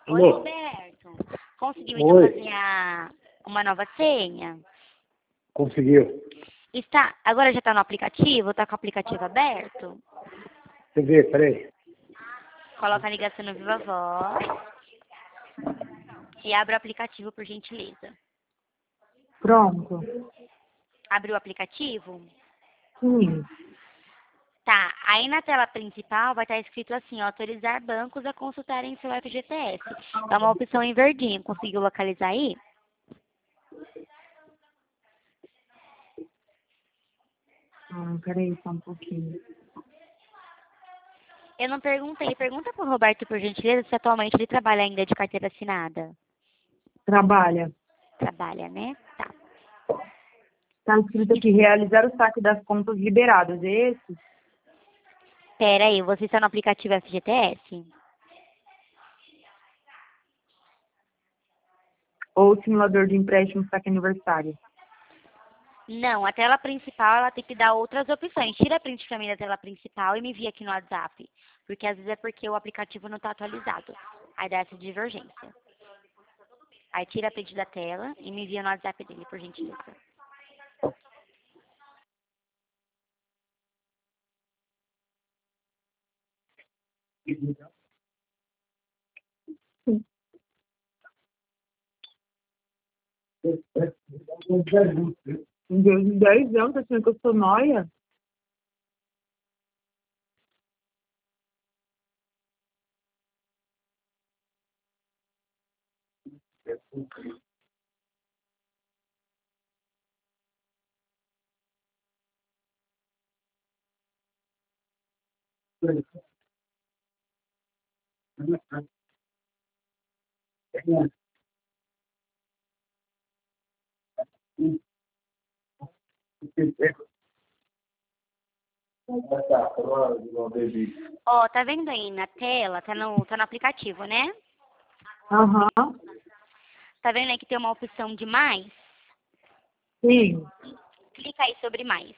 Oi, Alô? Roberto. Conseguiu então Oi, fazer uma nova senha? conseguiu. Agora já está no aplicativo? Está com o aplicativo aberto? Você vê, peraí. Coloca a ligação no Viva Voz e abre o aplicativo, por gentileza. Pronto. Abre o aplicativo? Sim. Tá, aí na tela principal vai estar escrito assim, ó, autorizar bancos a consultarem seu FGTS. É uma opção em verdinho, conseguiu localizar aí? Peraí, só um pouquinho. Eu não perguntei, pergunta pro Roberto, por gentileza, se atualmente ele trabalha ainda de carteira assinada. Trabalha. Trabalha, né? Tá. Está escrito aqui, realizar o saque das contas liberadas. É esse? Pera aí, você está no aplicativo FGTS? Ou simulador de empréstimo saque aniversário? Não, a tela principal ela tem que dar outras opções. Tira a print pra mim da tela principal e me envia aqui no WhatsApp. Porque às vezes é porque o aplicativo não está atualizado. Aí dá essa divergência. Aí tira a print da tela e me envia no WhatsApp dele, por gentileza. Em 10 anos, tá achando que eu sou nóia? Ó, tá vendo aí na tela? Tá no aplicativo, né? Aham. Tá vendo aí que tem uma opção de mais? Sim. Clica aí sobre mais.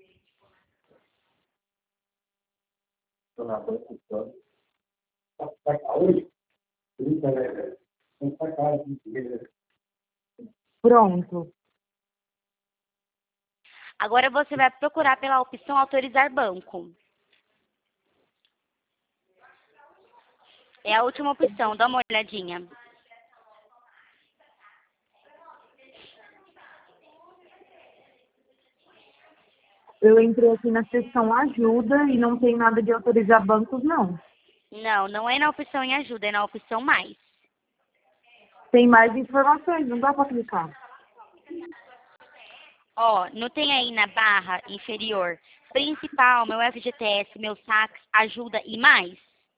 Pronto. Agora você vai procurar pela opção autorizar banco. É a última opção, dá uma olhadinha. Eu entrei aqui na seção ajuda e não tem nada de autorizar bancos, não. Não, não é na opção em ajuda, é na opção mais. Tem mais informações, não dá para clicar. Ó, não tem aí na barra inferior principal, meu FGTS, meu sax, ajuda e mais?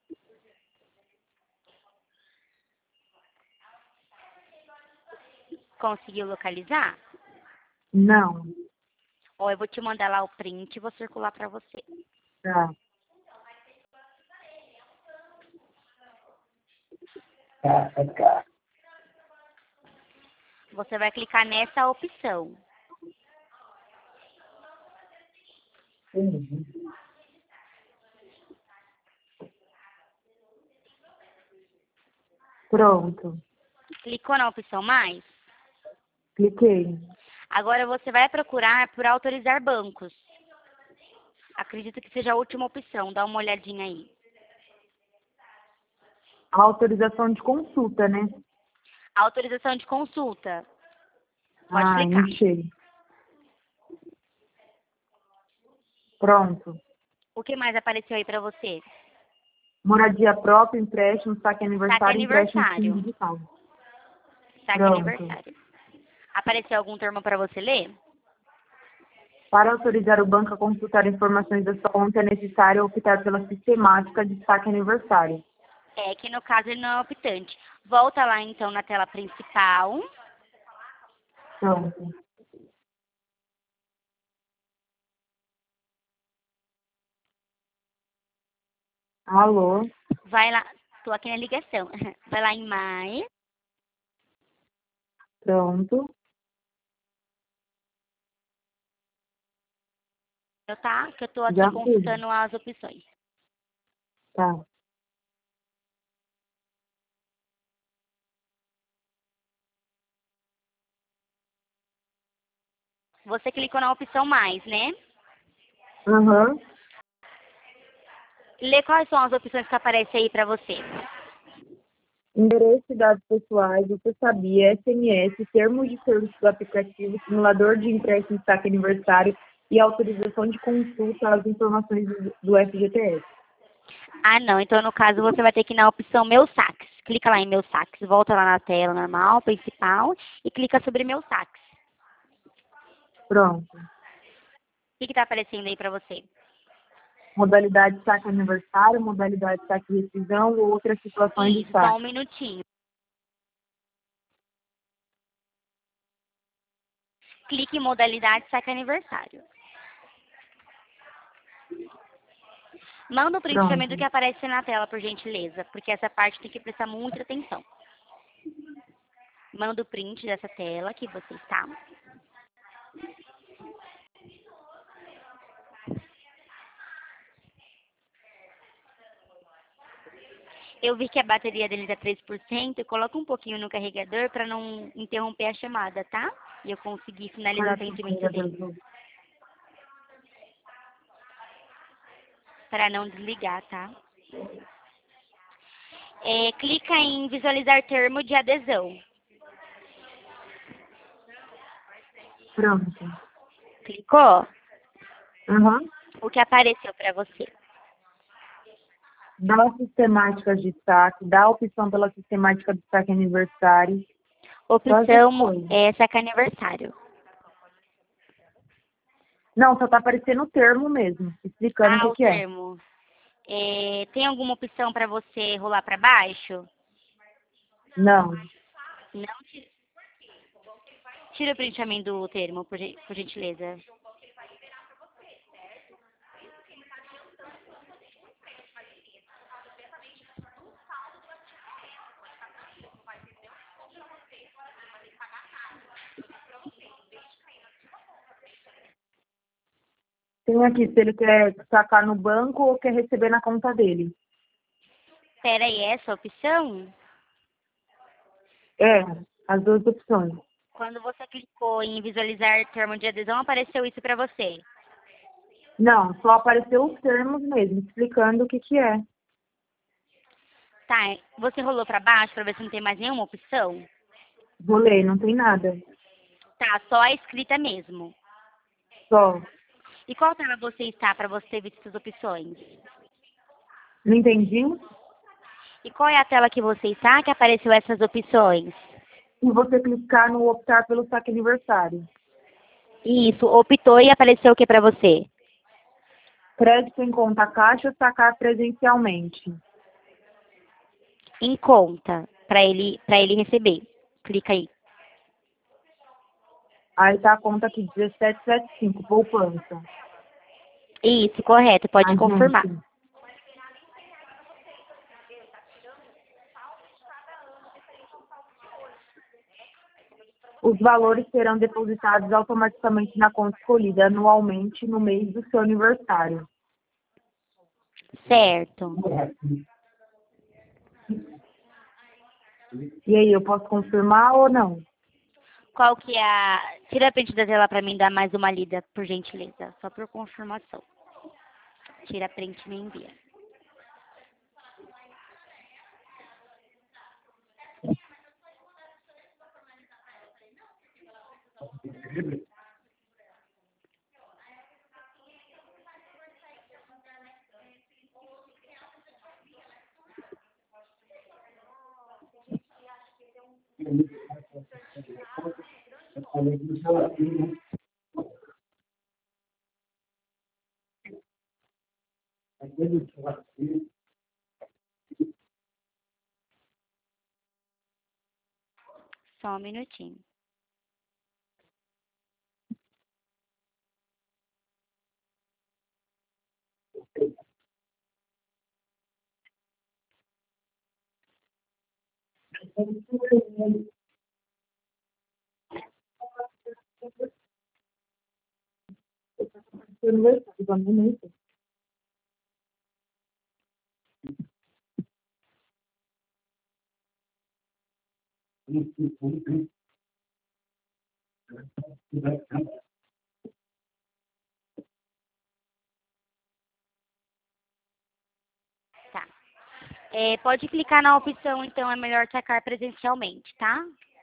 Conseguiu localizar? Não. Ó, eu vou te mandar lá o print e vou circular para você. Tá. Você vai clicar nessa opção. Pronto. Clicou na opção mais? Cliquei. Agora você vai procurar por autorizar bancos. Acredito que seja a última opção, dá uma olhadinha aí. A autorização de consulta, né? Autorização de consulta. Pode Ah, clicar. enchei. Pronto. O que mais apareceu aí para você? Moradia própria, empréstimo, saque Saque aniversário, empréstimo aniversário. digital. Saque Pronto. aniversário. Apareceu algum termo para você ler? Para autorizar o banco a consultar informações da sua conta, é necessário optar pela sistemática de saque aniversário. É que no caso ele não é optante. Volta lá então na tela principal. Pronto. Alô? Vai lá. Tô aqui na ligação. Vai lá em mais. Pronto. Tá? Que eu tô aqui Já fui. consultando as opções. Tá. Você clicou na opção mais, né? Aham. Lê quais são as opções que aparecem aí para você. Endereço e dados pessoais, você sabia, SMS, termos de serviço do aplicativo, simulador de empréstimo de saque aniversário e autorização de consulta às informações do FGTS. Ah, não. Então, no caso, você vai ter que ir na opção Meus Saques. Clica lá em Meus Saques, volta lá na tela normal, principal, e clica sobre Meus Saques. Pronto. O que está aparecendo aí para você? Modalidade saque aniversário, modalidade saque rescisão ou outras situações de Isso, só um saque. minutinho. Clique em modalidade saque aniversário. Manda o print também do Pronto. que aparece na tela, por gentileza, porque essa parte tem que prestar muita atenção. Manda o print dessa tela que você está. Eu vi que a bateria dele está 3%, coloca um pouquinho no carregador para não interromper a chamada, tá? E eu conseguir finalizar o atendimento dele. Para não desligar, tá? Clica em visualizar termo de adesão. Pronto. Clicou? Aham. O que apareceu para você? Dá a sistemática de saque, dá a opção pela sistemática de saque aniversário. Só essas Opção coisas. saque aniversário. Não, só tá aparecendo o termo mesmo, explicando o Ah, que o que é. termo. Tem alguma opção para você rolar para baixo? Não. Não. Tira o print a mim do termo, por gentileza. Tem aqui se ele quer sacar no banco ou quer receber na conta dele. Espera aí, essa opção? É, as duas opções. Quando você clicou em visualizar termo de adesão, apareceu isso para você. Não, só apareceu os termos mesmo, explicando o que que é. Tá, você rolou para baixo para ver se não tem mais nenhuma opção? Vou ler, não tem nada. Tá, só a escrita mesmo. Só. E qual tela você está para você ter visto as opções? Não entendi? E qual é a tela que você está que apareceu essas opções? Se você clicar no optar pelo saque aniversário. Isso, optou e apareceu o que para você? Crédito em conta caixa, sacar presencialmente. Em conta, para ele receber. Clica aí. Aí tá a conta aqui, 1775, poupança. Isso, correto, pode Ai, confirmar. gente, os valores serão depositados automaticamente na conta escolhida anualmente no mês do seu aniversário. Certo. E aí, eu posso confirmar ou não? Qual que é a... Tira a print da tela para mim dar mais uma lida, por gentileza. Só por confirmação. Tira a print e me envia. Só um minutinho. Seu aniversário, também não sei. Pode clicar na opção, então, é melhor sacar presencialmente, tá?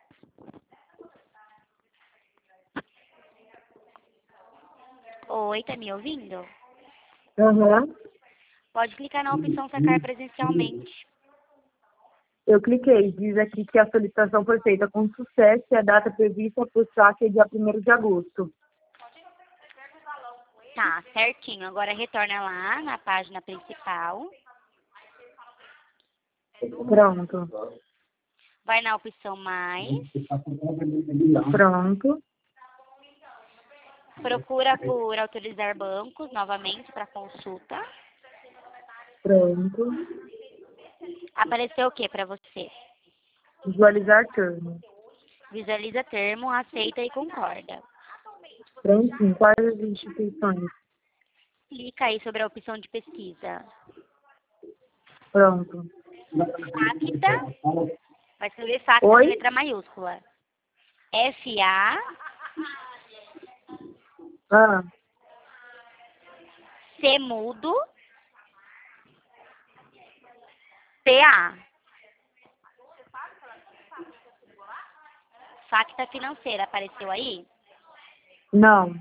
Oi, tá me ouvindo? Aham. Pode clicar na opção sacar presencialmente. Eu cliquei. Diz aqui que a solicitação foi feita com sucesso e a data prevista para o saque é dia 1º de agosto. Tá, certinho. Agora retorna lá na página principal. Pronto. Vai na opção mais. Pronto. Procura por autorizar bancos novamente para consulta. Pronto. Apareceu o que para você? Visualizar termo. Visualiza termo, aceita e concorda. Prontinho. Quais as instituições? Clica aí sobre a opção de pesquisa. Pronto. FACTA. Vai escrever FACTA com Oi? letra maiúscula. F-A. Ah, C mudo. P-A. FACTA financeira. Apareceu aí? não.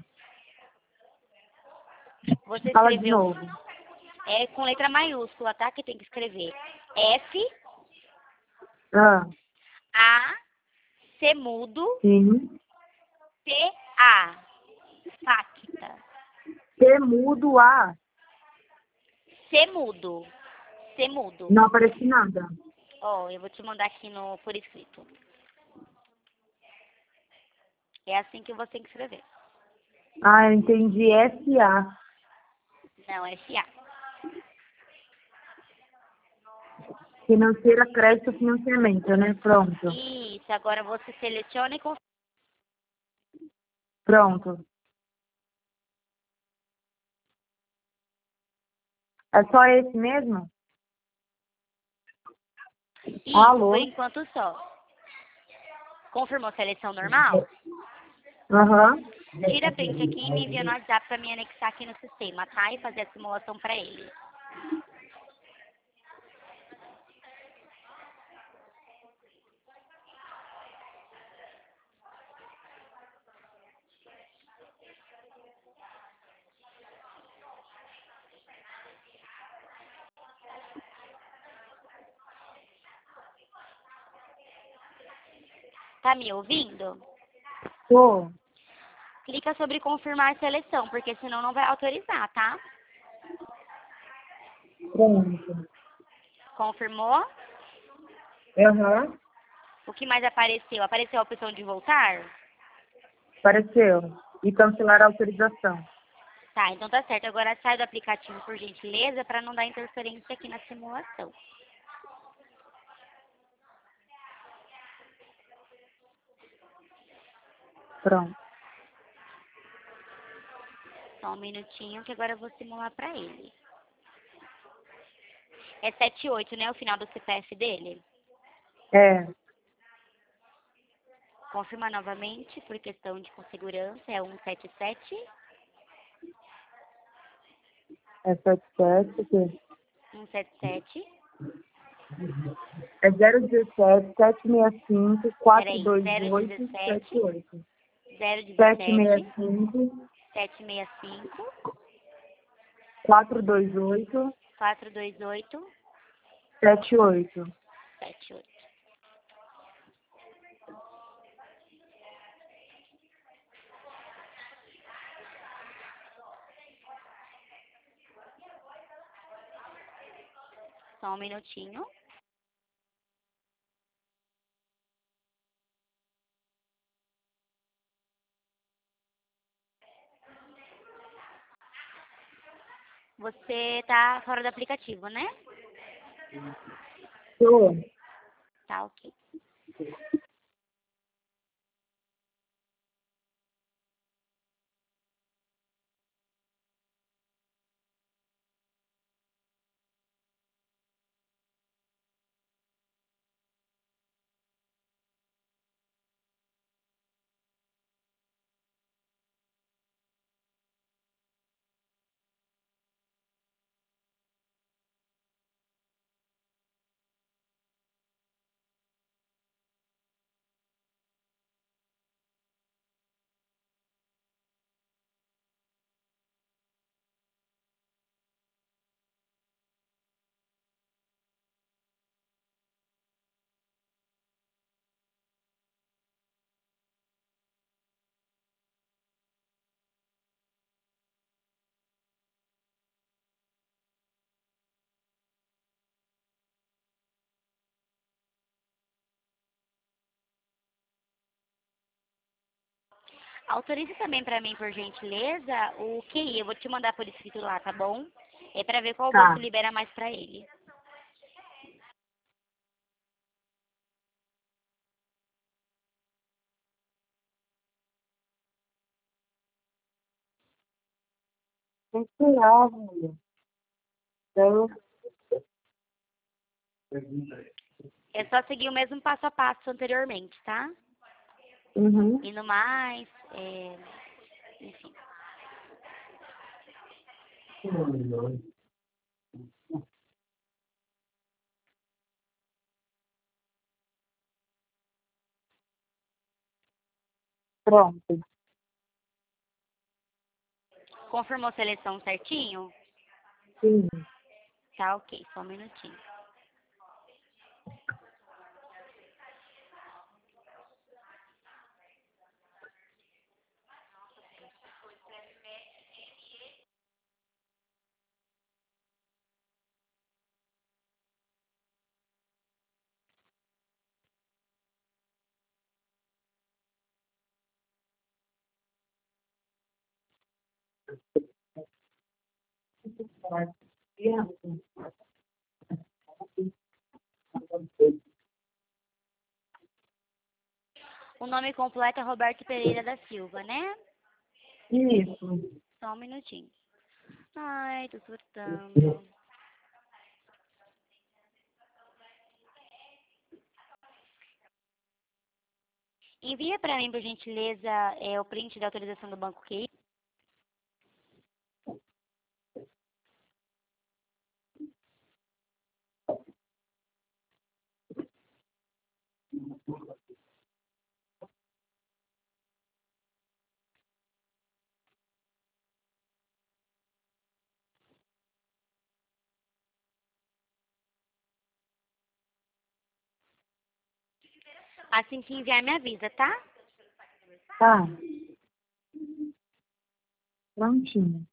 Você Fala de escreveu novo. com letra maiúscula, tá? Que tem que escrever. F, Ah, A, C mudo, sim. P, A. FACTA. T mudo A. C mudo. C mudo. Não aparece nada. Ó, eu vou te mandar aqui no por escrito. É assim que você tem que escrever. Ah, eu entendi. SA. Não, F-A. Financeira, crédito, financiamento, né? Pronto. Isso, agora você seleciona e confirma. Pronto. É só esse mesmo? Isso, Alô? por enquanto só. Confirmou a seleção normal? Aham. Tira print aqui e me envia no WhatsApp pra me anexar aqui no sistema, tá? E fazer a simulação pra ele. Tá me ouvindo? Tô. Clica sobre confirmar a seleção, porque senão não vai autorizar, tá? Pronto. Confirmou? Aham. O que mais apareceu? Apareceu a opção de voltar? Apareceu. E cancelar a autorização. Tá, então tá certo. Agora sai do aplicativo, por gentileza, para não dar interferência aqui na simulação. Pronto. Só um minutinho que agora eu vou simular para ele. É 78, né? O final do CPF dele? É. Confirma novamente, por questão de segurança, é 177 É 77. quê? 177. É 017 765 Peraí, 428 017 78. 017 765 765 428 428 78. 78. Só um minutinho. Você tá fora do aplicativo, né? Tô. Tá, ok. Autorize também para mim, por gentileza, o QI. Eu vou te mandar por escrito lá, tá bom? É para ver qual Tá. banco libera mais para ele. Tem que esperar, mulher. Então, É só seguir o mesmo passo a passo anteriormente, tá? uhum. E no mais, enfim. Pronto. Confirmou a seleção certinho? Sim. Tá ok, só um minutinho. O nome completo é Roberto Pereira da Silva, né? Isso. Só um minutinho. Ai, tô surtando. Envia para mim, por gentileza, o print da autorização do banco QI. Assim que enviar, me avisa, tá? Tá. Prontinho.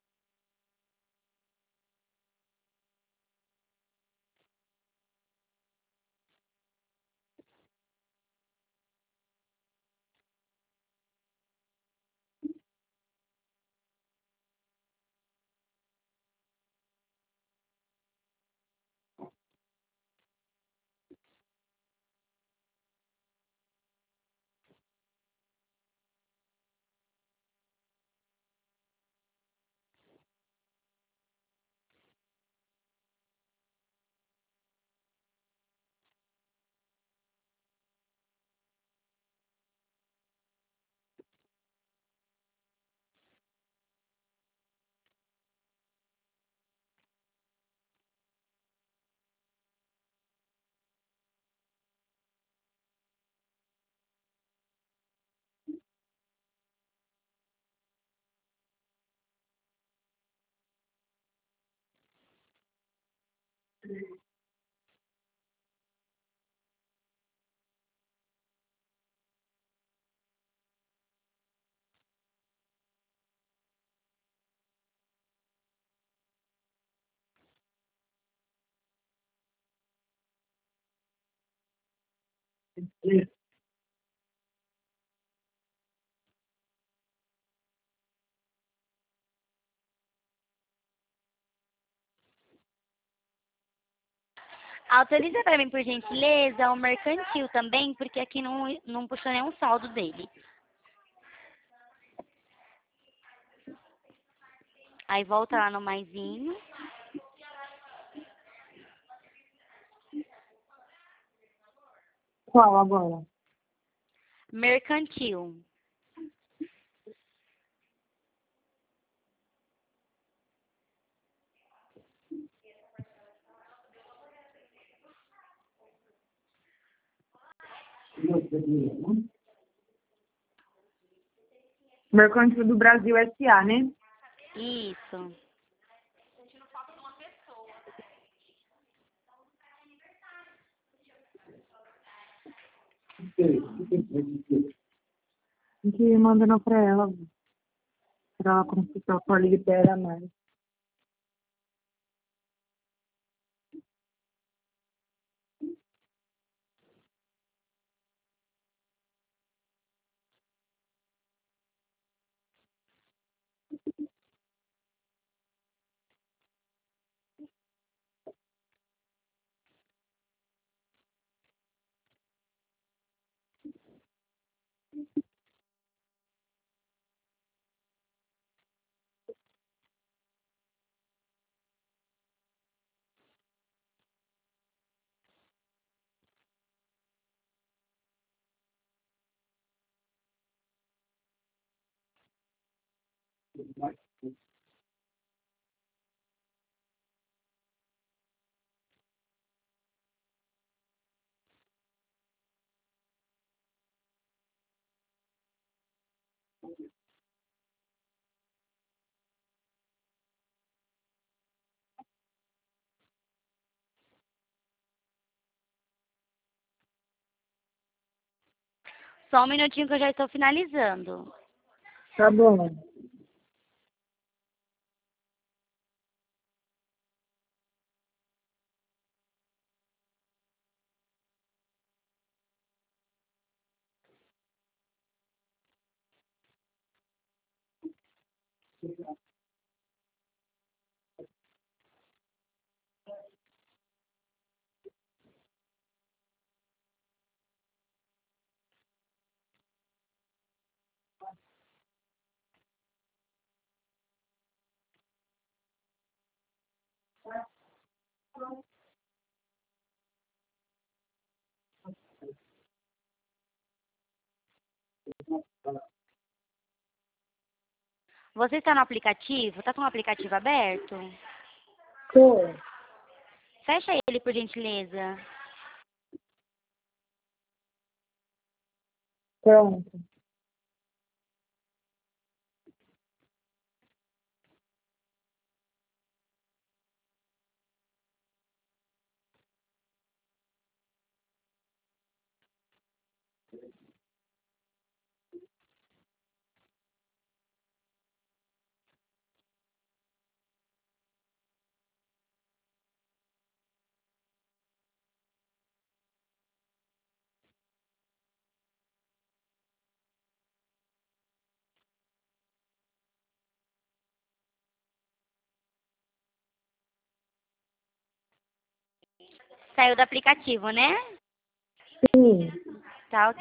Autoriza para mim, por gentileza, o mercantil também, porque aqui não puxou nenhum saldo dele. Aí volta lá no maisinho. Qual agora? Mercantil. Mercantil do Brasil S.A., né? Isso. Tem que ir mandando pra ela consultar qual libera mais. Só um minutinho que eu já estou finalizando. Tá bom. Você está no aplicativo? Está com o aplicativo aberto? Tô. Fecha ele, por gentileza. Pronto. Saiu do aplicativo, né? Sim. Tá.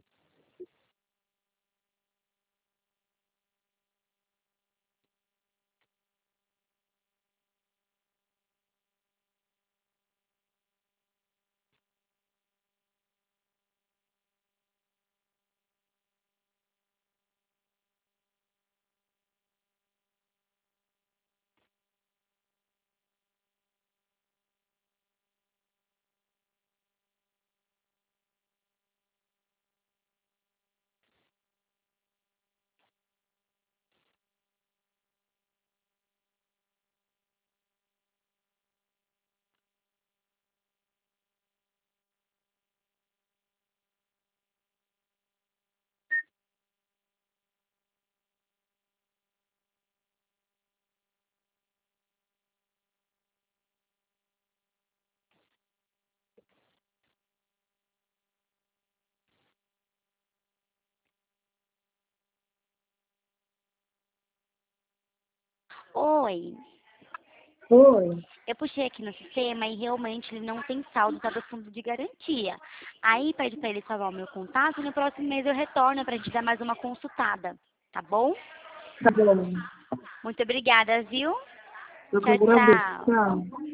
Oi. Oi. Eu puxei aqui no sistema e realmente ele não tem saldo, tá do fundo de garantia. Aí pede para ele salvar o meu contato e no próximo mês eu retorno pra gente dar mais uma consultada. Tá bom? Tá bom. Muito obrigada, viu? Eu que Tchau, agradeço. tchau. Tchau.